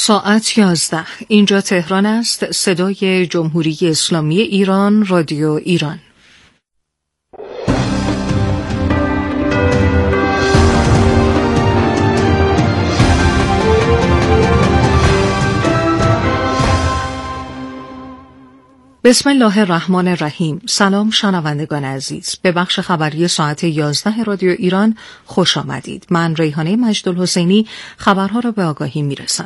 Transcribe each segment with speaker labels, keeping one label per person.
Speaker 1: ساعت 11. اینجا تهران است. صدای جمهوری اسلامی ایران، رادیو ایران. بسم الله الرحمن الرحیم. سلام شنوندگان عزیز، به بخش خبری ساعت 11 رادیو ایران خوش آمدید. من ریحانه مجدالحسینی خبرها را به آگاهی میرسانم.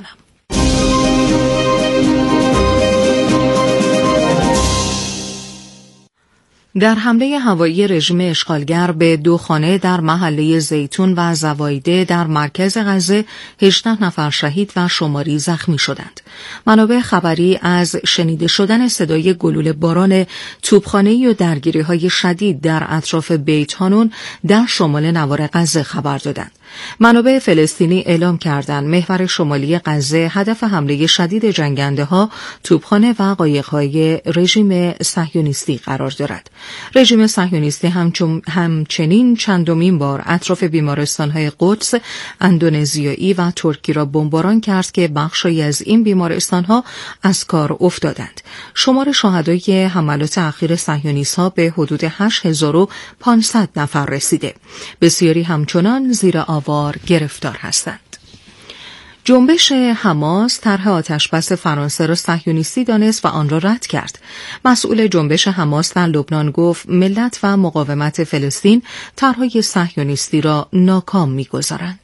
Speaker 1: در حمله هوایی رژیم اشغالگر به 2 خانه در محله زیتون و زوایده در مرکز غزه 18 نفر شهید و شماری زخمی شدند. منابع خبری از شنیده شدن صدای گلوله باران توپخانه‌ای و درگیری‌های شدید در اطراف بیت هانون در شمال نوار غزه خبر دادند. منابع فلسطینی اعلام کردند محور شمالی غزه هدف حمله شدید جنگنده‌ها، توپخانه و قایق‌های رژیم صهیونیستی قرار دارد. رژیم صهیونیستی همچنین چندمین بار اطراف بیمارستان‌های قدس، اندونزیایی و ترکی را بمباران کرد که بخشی از این بیمارستان‌ها از کار افتادند. شمار شهدای حملات اخیر صهیونیست‌ها به حدود 8500 نفر رسیده. بسیاری همچنان زیر آوار گرفتار هستند. جنبش حماس طرح آتشبس فرانسه را صهیونیستی دانست و آن را رد کرد. مسئول جنبش حماس در لبنان گفت ملت و مقاومت فلسطین طرحهای صهیونیستی را ناکام می‌گذارند.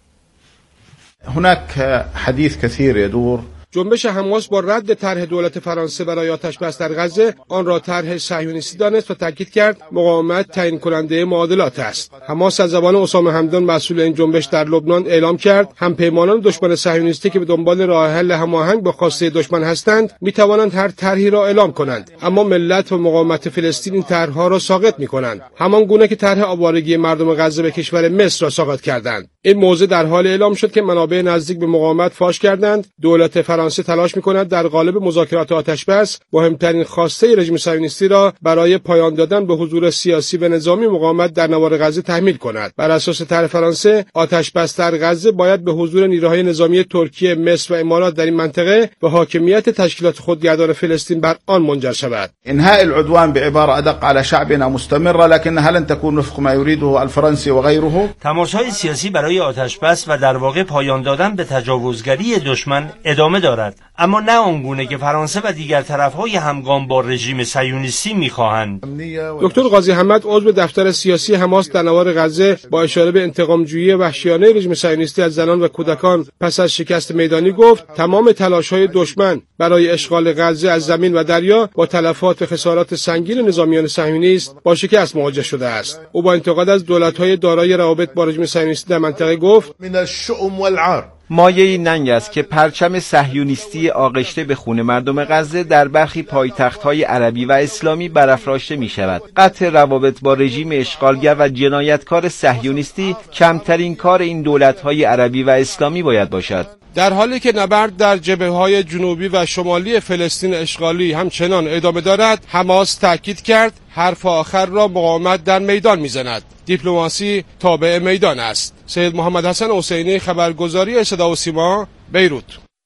Speaker 2: هناك حدیث کثیر يدور.
Speaker 3: جنبش حماس با رد طرح دولت فرانسه برای آتشبس در غزه آن را طرح صهیونیستی دانست و تاکید کرد مقاومت تعیین کننده معادلات است. حماس از زبان اسامه همدان مسئول این جنبش در لبنان اعلام کرد همپیمانان دشمن صهیونیستی که به دنبال راه حل هماهنگ با خواسته دشمن هستند می توانند هر طرحی را اعلام کنند، اما ملت و مقاومت فلسطین این طرحها را ساقط می کنند، همان گونه که طرح آوارگی مردم غزه به کشور مصر را ساقط کردند. این موضوع در حال اعلام شد که منابع نزدیک به مقاومت فاش کردند دولت فرانسه تلاش می‌کند در قالب مذاکرات آتشبس مهمترین خواسته رژیم صهیونیستی را برای پایان دادن به حضور سیاسی و نظامی مقاومت در نوار غزه تحمیل کند. بر اساس طرح فرانسه آتشبس در غزه باید به حضور نیروهای نظامی ترکیه، مصر و امارات در این منطقه و حاکمیت تشکیلات خودگردان فلسطین بر آن منجر شود.
Speaker 2: انهاء العدوان بعباره ادق على شعبنا مستمره لكنها لن تكون وفق ما يريده الفرنسي وغيره.
Speaker 4: تماس‌های سیاسی برای آتشبس و در واقع پایان دادن به تجاوزگری دشمن ادامه دارد، اما نه آنگونه که فرانسه و دیگر طرف‌های همگام با رژیم صهیونیستی می‌خواهند.
Speaker 3: دکتر قاضی حمد عضو دفتر سیاسی حماس در نوار غزه با اشاره به انتقام‌جویی وحشیانه رژیم صهیونیستی از زنان و کودکان پس از شکست میدانی گفت تمام تلاش‌های دشمن برای اشغال غزه از زمین و دریا با تلفات و خسارات سنگین نظامیان صهیونیست با شکست مواجه شده است. او با انتقاد از دولت‌های دارای روابط با رژیم صهیونیستی در منطقه گفت
Speaker 2: من الشؤم والعار.
Speaker 5: مایه ننگ است که پرچم صهیونیستی آغشته به خون مردم غزه در برخی پایتخت‌های عربی و اسلامی برافراشته می‌شود. قطع روابط با رژیم اشغالگر و جنایتکار صهیونیستی کمترین کار این دولت‌های عربی و اسلامی باید باشد.
Speaker 3: در حالی که نبرد در جبهه‌های جنوبی و شمالی فلسطین اشغالی همچنان ادامه دارد، حماس تاکید کرد حرف آخر را مقاومت در میدان می‌زند. دیپلماسی تابع میدان است. سید محمد حسن حسینی، خبرگزاری صدا و سیما، بیروت.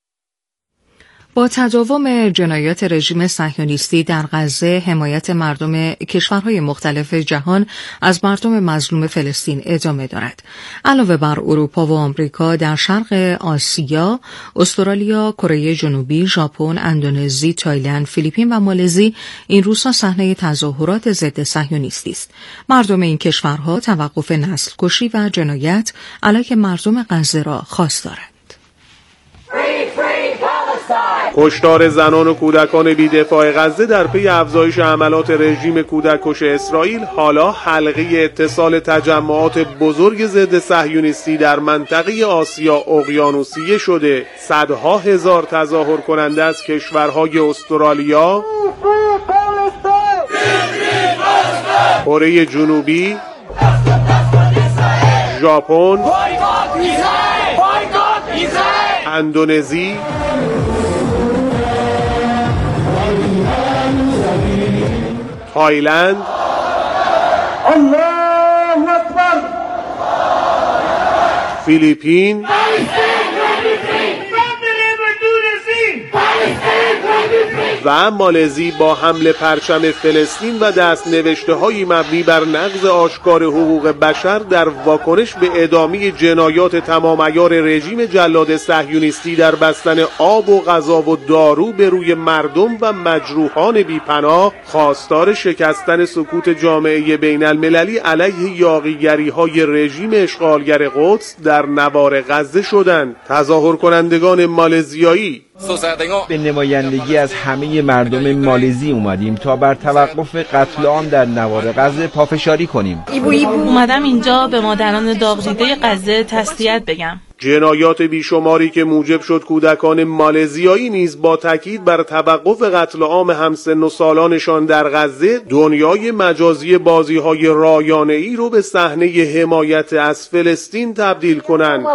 Speaker 1: با تداوم جنایات رژیم صهیونیستی در غزه، حمایت مردم کشورهای مختلف جهان از مردم مظلوم فلسطین ادامه دارد. علاوه بر اروپا و آمریکا، در شرق آسیا، استرالیا، کره جنوبی، ژاپن، اندونزی، تایلند، فیلیپین و مالزی این روزها صحنه تظاهرات ضد صهیونیستی است. مردم این کشورها توقف نسل‌کشی و جنایت علیه مردم غزه را خواستارند.
Speaker 6: کشتار زنان و کودکان بی‌دفاع غزه در پی افزایش حملات رژیم کودککش اسرائیل حالا حلقه اتصال تجمعات بزرگ ضد صهیونیستی در منطقه آسیا اقیانوسیه شده. صدها هزار تظاهر کننده از کشورهای استرالیا، کره جنوبی، ژاپن، اندونزی، تایلند، فیلیپین، و مالزی با حمل پرچم فلسطین و دست نوشته‌های مبنی بر نقض آشکار حقوق بشر در واکنش به ادامه جنایات تمام عیار رژیم جلاد صهیونیستی در بستن آب و غذا و دارو به روی مردم و مجروحان بی‌پناه خواستار شکستن سکوت جامعه بین المللی علیه یاغیگری‌های رژیم اشغالگر قدس در نوار غزه شدند. تظاهر کنندگان مالزیایی
Speaker 5: به نمایندگی از همه مردم مالزی اومدیم تا بر توقف قتل عام در نوار غزه پافشاری کنیم.
Speaker 7: اومدم اینجا به مادران داغ دیده غزه تسلیت بگم.
Speaker 6: جنایات بیشماری که موجب شد کودکان مالزیایی نیز با تاکید بر توقف قتل عام همسن و سالانشان در غزه دنیای مجازی بازی‌های رایانه‌ای رو به صحنه حمایت از فلسطین تبدیل کنند.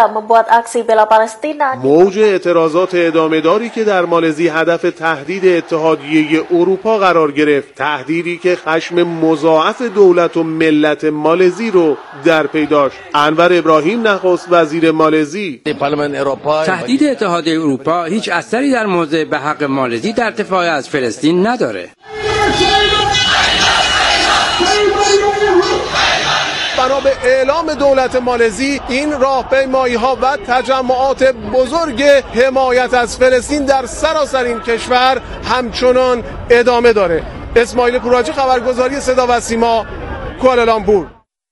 Speaker 6: موج اعتراضات ادامه‌داری که در مالزی هدف تهدید اتحادیه اروپا قرار گرفت، تهدیدی که خشم مضاعف دولت و ملت مالزی رو در پی داشت. انور ابراهیم نخست وزیر مالزی:
Speaker 8: تهدید اتحادیه اروپا هیچ اثری در موضع به حق مالزی در دفاع از فلسطین نداره.
Speaker 6: بنا به اعلام دولت مالزی این راهپیمایی‌ها و تجمعات بزرگ حمایت از فلسطین در سراسر این کشور همچنان ادامه داره. اسماعیل پوراجی، خبرگزاری صدا و سیما، کوالالامپور.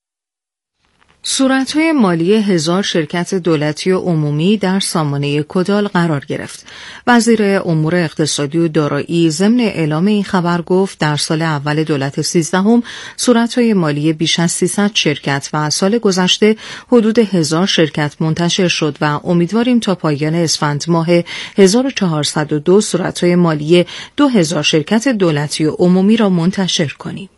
Speaker 1: صورت‌های مالی 1000 شرکت دولتی و عمومی در سامانه کدال قرار گرفت. وزیر امور اقتصادی و دارایی ضمن اعلام این خبر گفت در سال اول دولت 13 صورت‌های مالی بیش از 300 شرکت و سال گذشته حدود 1000 شرکت منتشر شد و امیدواریم تا پایان اسفند ماه 1402 صورت‌های مالی 2000 شرکت دولتی و عمومی را منتشر کنیم.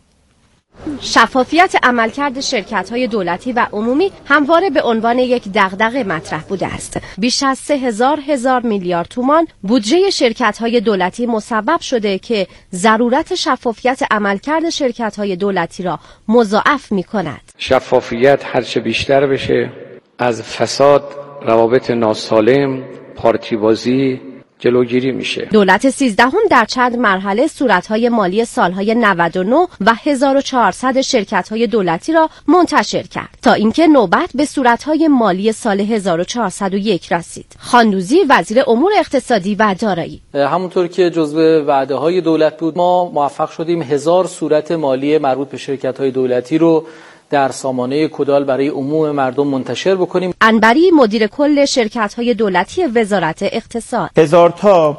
Speaker 9: شفافیت عملکرد شرکت‌های دولتی و عمومی همواره به عنوان یک دغدغه مطرح بوده است. بیش از 3000 میلیارد تومان بودجه شرکت‌های دولتی مسبب شده که ضرورت شفافیت عملکرد شرکت‌های دولتی را مضاعف می‌کند.
Speaker 10: شفافیت هرچه بیشتر بشه، از فساد، روابط ناسالم، پارتی بازی جلوگیری میشه.
Speaker 9: دولت 13 در چند مرحله صورت‌های مالی سالهای 99 و 1400 شرکت‌های دولتی را منتشر کرد تا اینکه نوبت به صورت‌های مالی سال 1401 رسید. خاندوزی، وزیر امور اقتصادی و دارایی:
Speaker 11: همونطور که جزو وعده‌های دولت بود، ما موفق شدیم 1000 صورت مالی مربوط به شرکت‌های دولتی رو در سامانه کدال برای عموم مردم منتشر بکنیم.
Speaker 9: انبری، مدیر کل شرکت‌های دولتی وزارت اقتصاد:
Speaker 12: 1000 تا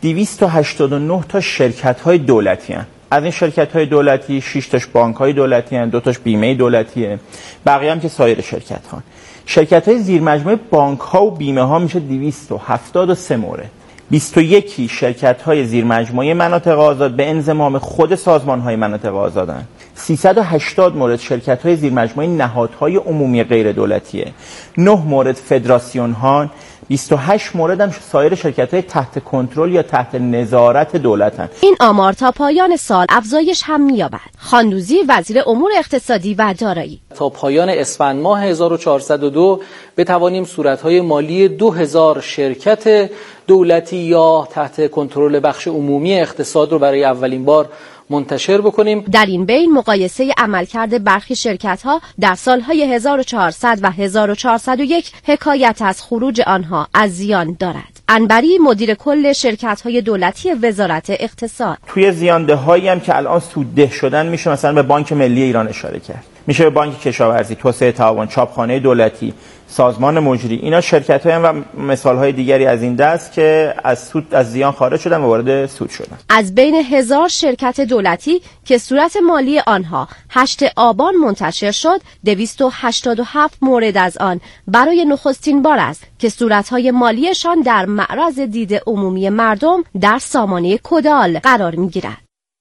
Speaker 12: 289 تا شرکت‌های دولتی هستند. از این شرکت‌های دولتی 6 تاش بانک‌های دولتی هستند، 2 تاش بیمه دولتیه، بقیه هم که سایر شرکت‌ها. شرکت‌های زیر مجموعه بانک‌ها و بیمه‌ها میشه 273 مورد. 21 شرکت‌های زیر مجموعه مناطق آزاد به انضمام خود سازمان‌های مناطق آزادن. 380 مورد شرکت‌های زیر مجموعه نهادهای عمومی غیر دولتیه. 9 مورد فدراسیون ها، 28 مورد هم سایر شرکت‌های تحت کنترل یا تحت نظارت دولتن.
Speaker 9: این آمار تا پایان سال افزایش هم می‌یابد. خاندوزی، وزیر امور اقتصادی و دارایی:
Speaker 11: تا پایان اسفند ماه 1402 بتوانیم صورت‌های مالی 2000 شرکت دولتی یا تحت کنترل بخش عمومی اقتصاد رو برای اولین بار منتشر بکنیم.
Speaker 9: در این بین مقایسه عملکرد برخی شرکت‌ها در سالهای 1400 و 1401 حکایت از خروج آنها از زیان دارد. انبری، مدیر کل شرکت‌های دولتی وزارت اقتصاد:
Speaker 12: توی زیانده‌هایی هم که الان سودده شدن میشه مثلا به بانک ملی ایران اشاره کرد. میشه به بانک کشاورزی، توسعه تعاون، چاپخانه دولتی، سازمان مجری. اینا شرکت‌های هم و مثال‌های دیگری از این دست که از زیان خارج شدن و وارد سود شدن.
Speaker 9: از بین 1000 شرکت دولتی که صورت مالی آنها 8 آبان منتشر شد، 287 مورد از آن برای نخستین بار است که صورت‌های مالیشان در معرض دید عمومی مردم در سامانه کدال قرار می‌گیرد.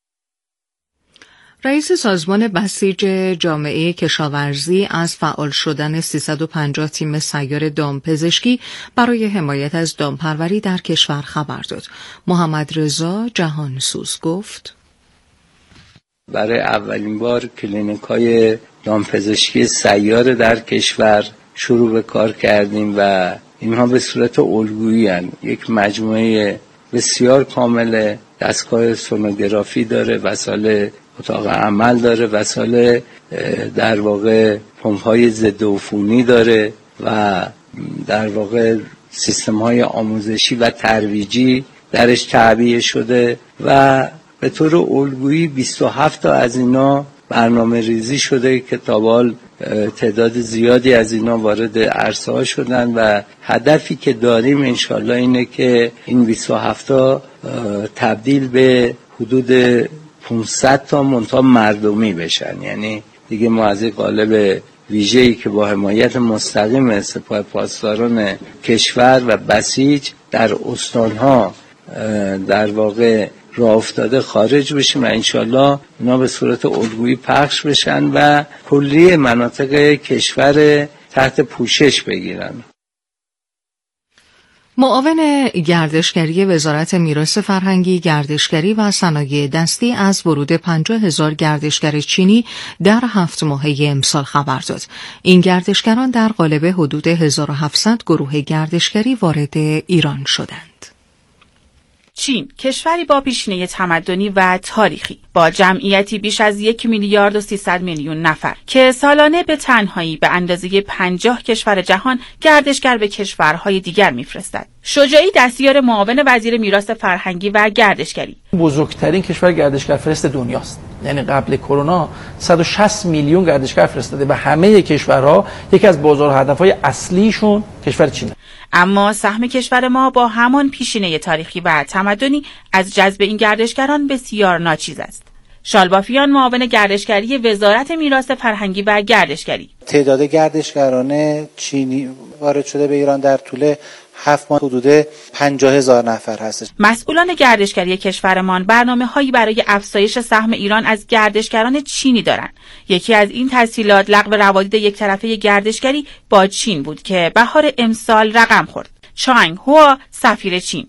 Speaker 1: رئیس سازمان بسیج جامعه کشاورزی از فعال شدن 350 تیم سیار دامپزشکی برای حمایت از دامپروری در کشور خبر داد. محمد رضا جهانسوز گفت:
Speaker 13: برای اولین بار کلینیک‌های دامپزشکی سیار در کشور شروع به کار کردیم و اینها به صورت الگویی هستند. یک مجموعه بسیار کامل دستگاه سونوگرافی داره، وسایل اتاق عمل داره، وسایل در واقع پمپ‌های ضد عفونی داره و در واقع سیستم‌های آموزشی و ترویجی درش تعبیه شده و به طور الگویی 27 تا از اینا برنامه ریزی شده که تا حال تعداد زیادی از اینا وارد عرصه ها شدن و هدفی که داریم انشالله اینه که این 27 تا تبدیل به حدود 500 تا منتها مردمی بشن. یعنی دیگه ما از این قالب ویژه‌ای که با حمایت مستقیم سپاه پاسداران کشور و بسیج در استانها در واقع راه افتاده خارج بشیم و انشالله اینا به صورت الگویی پخش بشن و کلیه مناطق کشور تحت پوشش بگیرن.
Speaker 1: معاون گردشگری وزارت میراث فرهنگی، گردشگری و صنایع دستی از ورود 50,000 گردشگر چینی در 7 ماهه امسال خبر داد. این گردشگران در قالب حدود 1700 گروه گردشگری وارد ایران شدند.
Speaker 14: چین کشوری با پیشینه تمدنی و تاریخی با جمعیتی بیش از 1,300,000,000 نفر که سالانه به تنهایی به اندازه 50 کشور جهان گردشگر به کشورهای دیگر میفرستد. شجاعی دستیار معاون وزیر میراث فرهنگی و گردشگری.
Speaker 15: بزرگترین کشور گردشگر فرست دنیاست. یعنی قبل کرونا 160 میلیون گردشگر فرستاده و همه کشورها یکی از بازار هدفهای اصلیشون کشور چینه.
Speaker 14: اما سهم کشور ما با همان پیشینه تاریخی و تمدنی از جذب این گردشگران بسیار ناچیز است. شالبافیان معاون گردشگری وزارت میراث فرهنگی و گردشگری.
Speaker 16: تعداد گردشگران چینی وارد شده به ایران در طول 7 ماه حدود 50,000 نفر هست.
Speaker 14: مسئولان گردشگری کشورمان برنامه‌هایی برای افزایش سهم ایران از گردشگران چینی دارند. یکی از این تسهیلات لغو روابط یک طرفه گردشگری با چین بود که بهار امسال رقم خورد. چانگ هوا سفیر چین.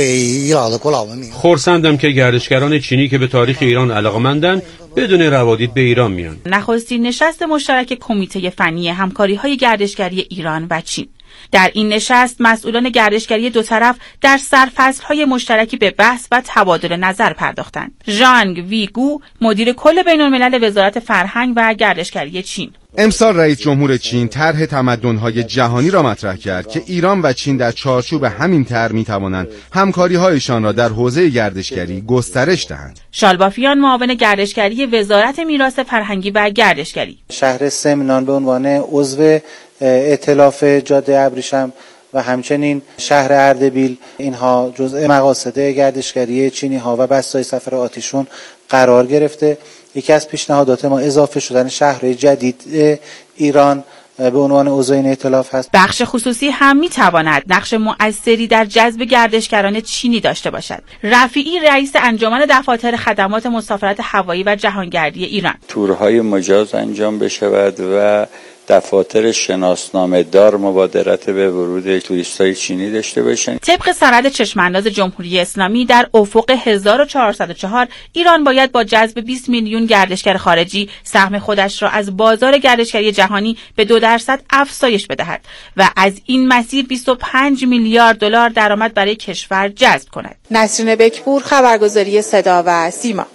Speaker 17: خرسندم که گردشگران چینی که به تاریخ ایران علاقه‌مندند بدون روادید به ایران میان.
Speaker 14: نخستین نشست مشترک کمیته فنی همکاری‌های گردشگری ایران و چین. در این نشست مسئولان گردشگری دو طرف در سرفصل‌های مشترکی به بحث و تبادل نظر پرداختند. ژانگ ویگو مدیر کل بین‌الملل وزارت فرهنگ و گردشگری چین.
Speaker 18: امسال رئیس جمهور چین طرح تمدن‌های جهانی را مطرح کرد که ایران و چین در چارچوب همین طرح می‌توانند همکاری‌هایشان را در حوزه گردشگری گسترش دهند.
Speaker 14: شالبافیان معاون گردشگری وزارت میراث فرهنگی و گردشگری.
Speaker 16: شهر سمنان به عنوان عضو ائتلاف جاده ابریشم و همچنین شهر اردبیل اینها جزء مقاصد گردشگری چینی ها و بسای سفر آتیشون قرار گرفته. یکی از پیشنهادات ما اضافه شدن شهرهای جدید ایران به عنوان عضو این ائتلاف هست.
Speaker 14: بخش خصوصی هم میتواند نقش مؤثری در جذب گردشگران چینی داشته باشد. رفیعی رئیس انجمن دفاتر خدمات مسافرت هوایی و جهانگردی ایران.
Speaker 13: تورهای مجاز انجام بشود و دفاتر شناسنامه دار مبادرت به ورود توریستای چینی داشته باشند.
Speaker 14: طبق سند چشمانداز جمهوری اسلامی در افق 1404 ایران باید با جذب 20 میلیون گردشگر خارجی سهم خودش را از بازار گردشگری جهانی به 2% افزایش بدهد و از این مسیر 25 میلیارد دلار درآمد برای کشور جذب کند.
Speaker 19: نسرین بکپور، خبرگزاری صدا و سیما.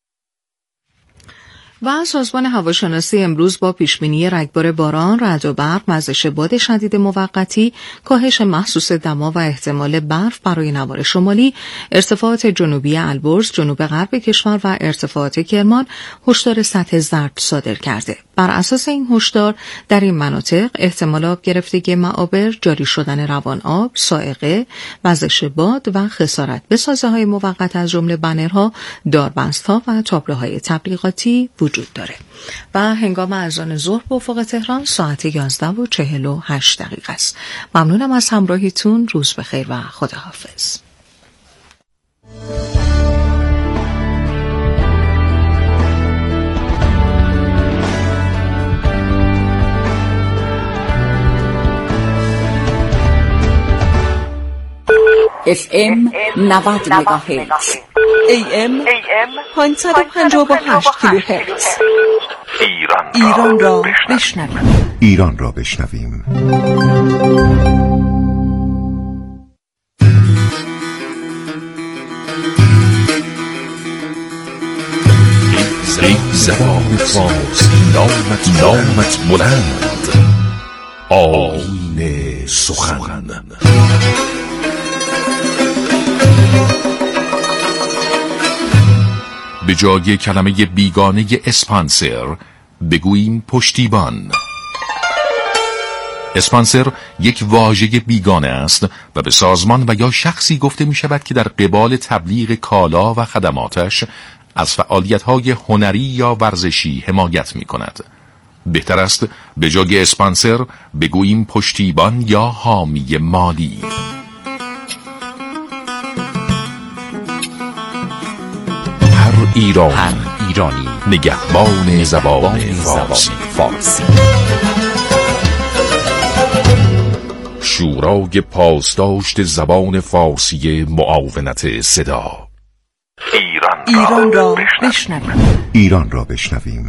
Speaker 1: و سازمان هواشناسی امروز با پیشبینی رگبار باران، رعد و برق، وزش باد شدید موقتی، کاهش محسوس دما و احتمال برف برای نوار شمالی، ارتفاعات جنوبی البرز، جنوب غرب کشور و ارتفاعات کرمان هشدار سطح زرد صادر کرده. بر اساس این هشدار در این مناطق احتمال آب گرفتگی معابر، جاری شدن روان آب، صاعقه، وزش باد و خسارت به سازه‌های موقت از جمله بنرها، داربست‌ها و تابلوهای تبلیغاتی وجود داره. و هنگام اذان ظهر به افق تهران ساعت 11:48 است. ممنونم از همراهیتون. روز بخیر و خداحافظ.
Speaker 20: FM 90 مگاهرتز، AM 558 کیلوهرتز. ایران را بشنویم.
Speaker 21: ایران را بشنویم. زبان فارسی نامت بلند، آیین سخن. به جای کلمه بیگانه اسپانسر بگوییم پشتیبان. اسپانسر یک واژه بیگانه است و به سازمان و یا شخصی گفته می شود که در قبال تبلیغ کالا و خدماتش از فعالیت‌های هنری یا ورزشی حمایت می کند. بهتر است به جای اسپانسر بگوییم پشتیبان یا حامی مالی. هر ایرانی نگهبان زبان فارسی. شورای پاسداشت زبان فارسی معاونت صدا.
Speaker 20: ایران را بشنویم.
Speaker 21: ایران را بشنویم.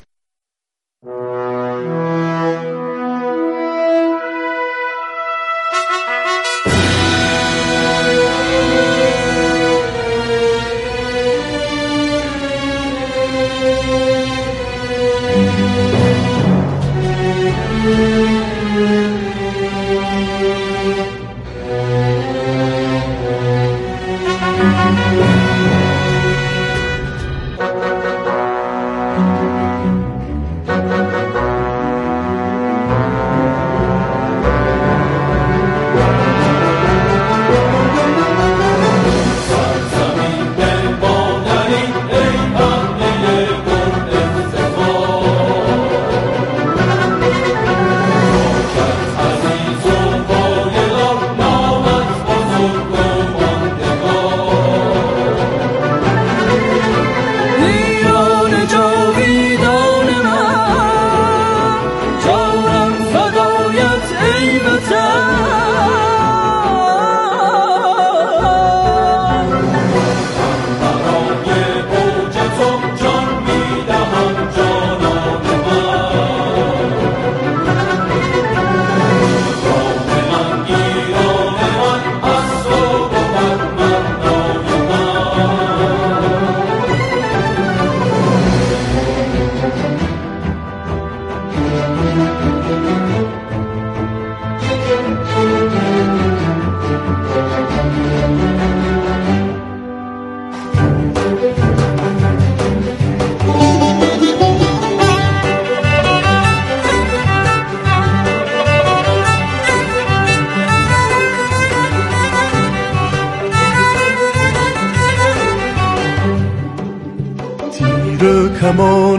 Speaker 22: کمان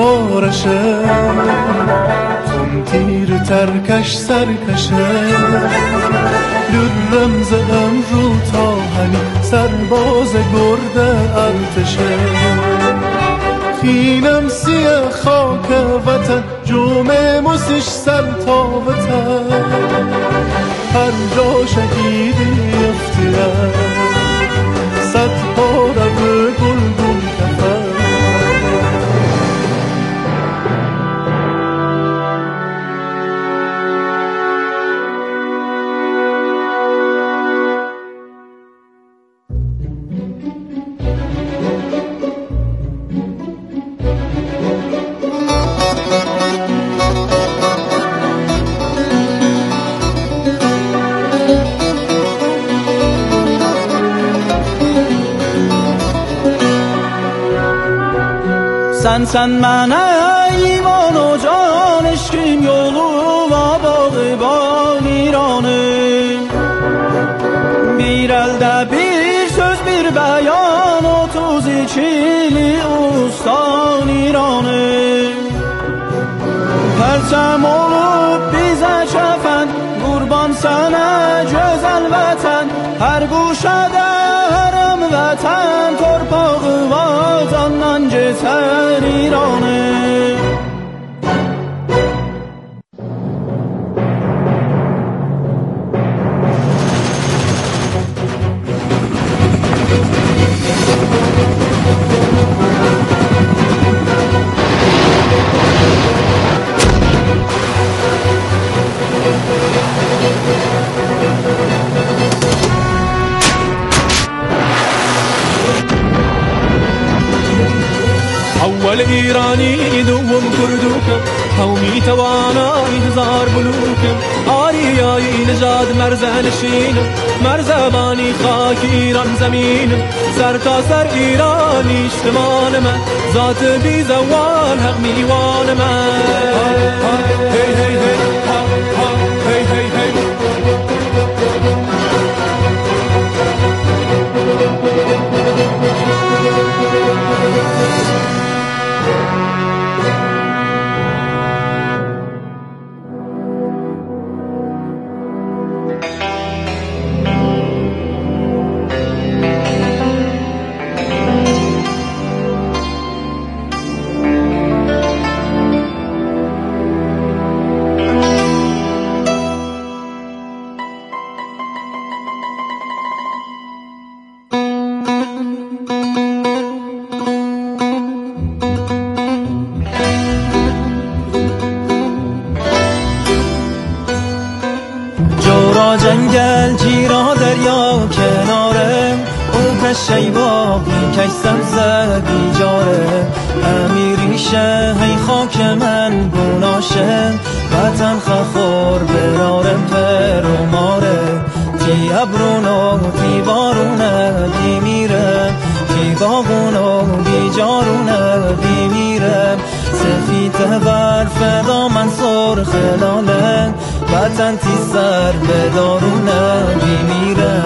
Speaker 22: آرشه تون تیر ترکش سرکشه لرم زدم رو تاهنی سرباز گرد ارتشه خینم سیه خاک وطن جومه موسیش سر تا وطن هر جا شهیدی افتیه صد پاره به گلگون کفن
Speaker 23: Sen mənə iman o can eşkim yolu va bağban İranım Bir əldə bir söz bir bəyan 32'li ustan İranım Pərçəm olub bizə kəfən qurban sənə gözəl vətən hər quşədə hərəm vətən torpağı va candan geçər İranım
Speaker 22: اول ایرانی
Speaker 23: او میتوانای هزار بلوکم آری آی نژاد مرزنشینم مرزبانی خاک ایران زمینم سر تا سر ایرانی اشتمان من ذات بی زوال حق میوان من هی هی هی هی هی هی جنگل جیرا دریا کناره او کشیبا کش سبز بیجاره امیریشه هی خاک من گناشه وطن خخور برارم پر و ماره تی ابرونو تی بارونه بی میره تی باغونو بی جارونه بی میره سفید بر فدا من سرخ لاله وطن تی سر به دارونه بیمیره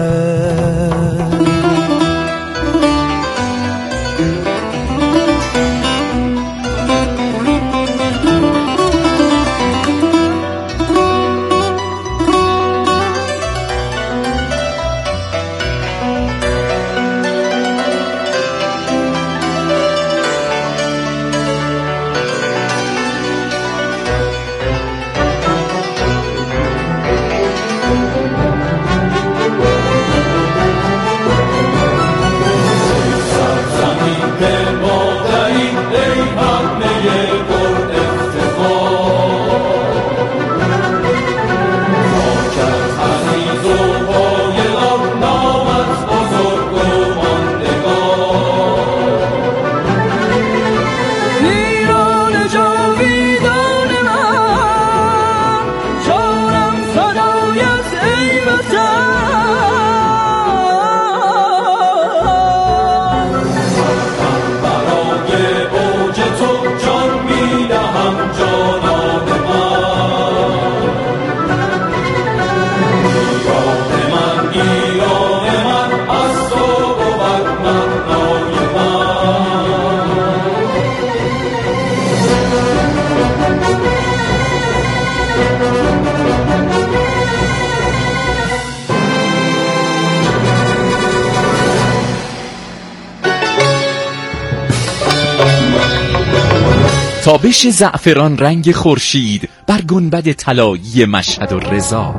Speaker 2: تابش زعفران رنگ خورشید بر گنبد طلایی مشهد و رضا،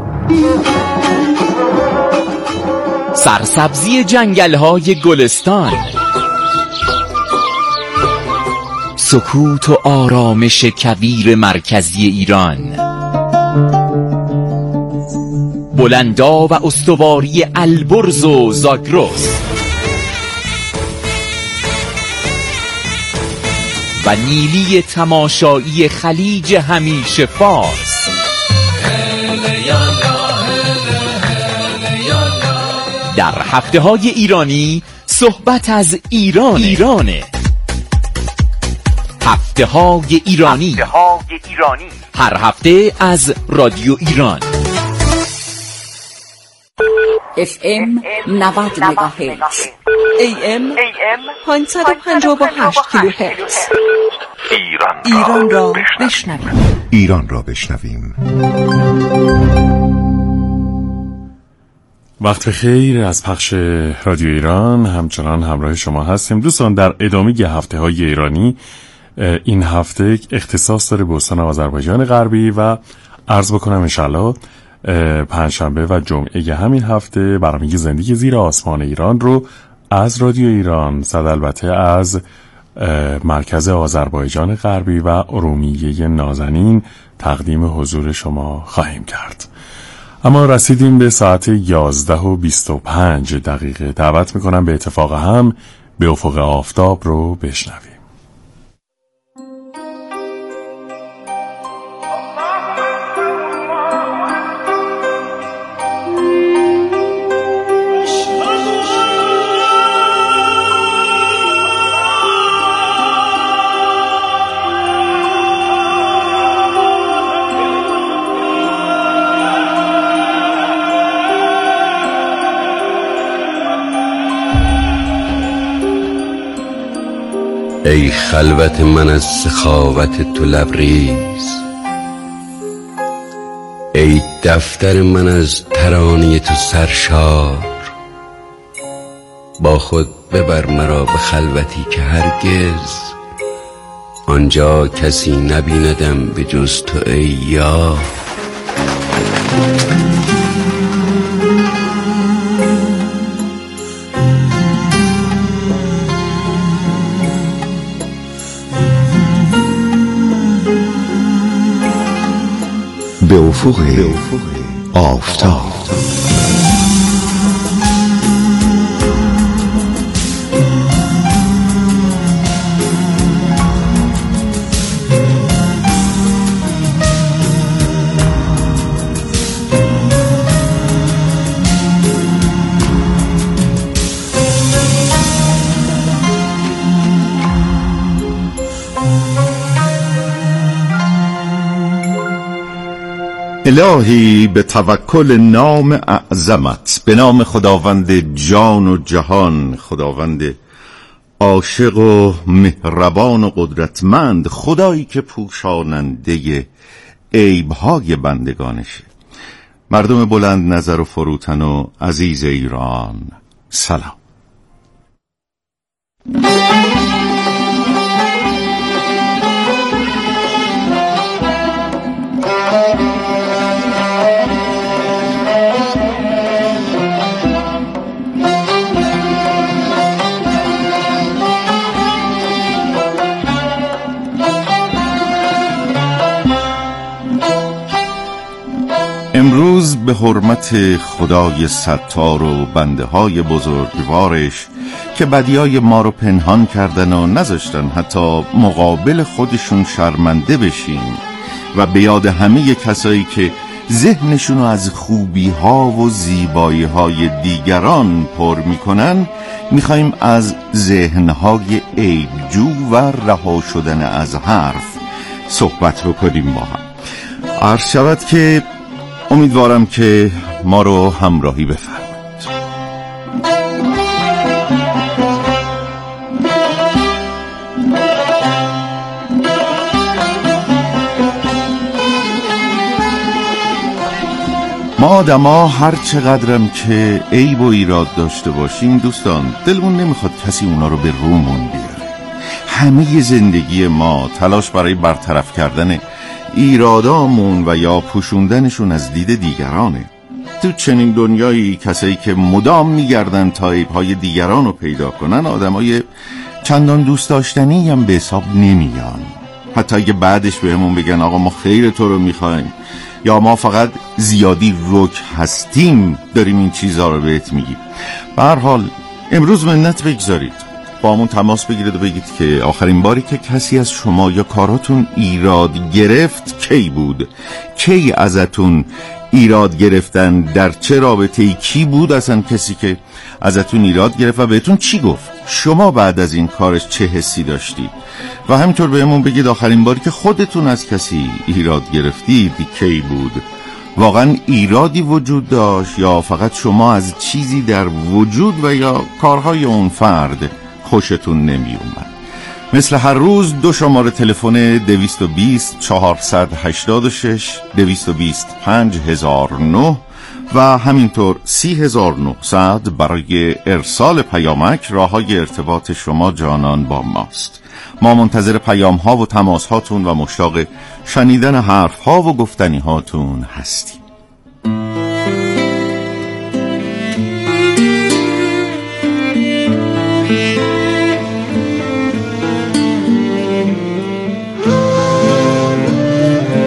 Speaker 2: سرسبزی جنگل‌های گلستان، سکوت و آرامش کویر مرکزی ایران، بلندا و استواری البرز و زاگرس و نیلی تماشایی خلیج همیشه فارس. در هفته های ایرانی صحبت از ایرانه. هفته های ایرانی هر هفته از رادیو ایران.
Speaker 3: FM 90 مگاهرتز، AM 558 کیلوهرتز. ایران را بشنویم.
Speaker 4: ایران را بشنویم.
Speaker 24: وقت بخیر از پخش رادیو ایران، همچنان همراه شما هستیم دوستان. در ادامه هفته های ایرانی، این هفته اختصاص داره به استان آذربایجان غربی و عرض بکنم انشالله پنجشنبه و جمعه همین هفته برنامه زندگی زیر آسمان ایران رو از رادیو ایران، صد البته از مرکز آذربایجان غربی و ارومیه نازنین تقدیم حضور شما خواهیم کرد. اما رسیدیم به ساعت 11:25. دعوت میکنم به اتفاق هم به افق آفتاب رو بشنویم.
Speaker 4: ای خلوت من از سخاوت تو لبریز، ای دفتر من از ترانه تو سرشار. با خود ببر مرا به خلوتی که هرگز آنجا کسی نبیندم به جز تو ای یار.
Speaker 5: به افق آفتاب. الهی به توکل نام اعظمت، به نام خداوند جان و جهان، خداوند عاشق و مهربان و قدرتمند، خدایی که پوشاننده عیب‌های بندگانشه. مردم بلند نظر و فروتن و عزیز ایران، سلام. امروز به حرمت خدای ستار و بنده های بزرگوارش که بدیای ما رو پنهان کردن و نذاشتن حتی مقابل خودشون شرمنده بشیم، و به یاد همه کسایی که ذهنشون از خوبی ها و زیبایی های دیگران پر میکنن، میخوایم از ذهنهای عیبجو و رها شدن از حرف صحبت بکنیم با هم. عرض شود که امیدوارم که ما رو همراهی بفرمایید. ما آدما هر چقدرم که عیب و ایراد داشته باشیم دوستان، دلمون نمیخواد کسی اونا رو به رومون بیاره. همه زندگی ما تلاش برای برطرف کردن ایرادامون و یا پوشوندنشون از دید دیگرانه. تو چنین دنیایی کسایی که مدام میگردن تا عیب‌های دیگران رو پیدا کنن، آدمای چندان دوست داشتنی هم به حساب نمیان. حتی اگه بعدش بهمون بگن آقا ما خیر تو رو میخوایم، یا ما فقط زیادی رک هستیم داریم این چیزها رو بهت میگیم. به هر حال امروز منت بگذارید، با همون تماس بگیرید و بگید که آخرین باری که کسی از شما یا کاراتون ایراد گرفت کی بود؟ کی ازتون ایراد گرفتن؟ در چه رابطه‌ای؟ کی بود اصلا کسی که ازتون ایراد گرفت و بهتون چی گفت؟ شما بعد از این کارش چه حسی داشتید؟ و همینطور بهمون بگید آخرین باری که خودتون از کسی ایراد گرفتید کی بود؟ واقعا ایرادی وجود داشت یا فقط شما از چیزی در وجود و یا کارهای اون فرد خوشتون نمی اومد؟ مثل هر روز دو شماره تلفن 220 486 220 5009 و همینطور 30900 برای ارسال پیامک راههای ارتباط شما جانان با ماست. ما منتظر پیام ها و تماس هاتون و مشتاق شنیدن حرف ها و گفتنی هاتون هستیم.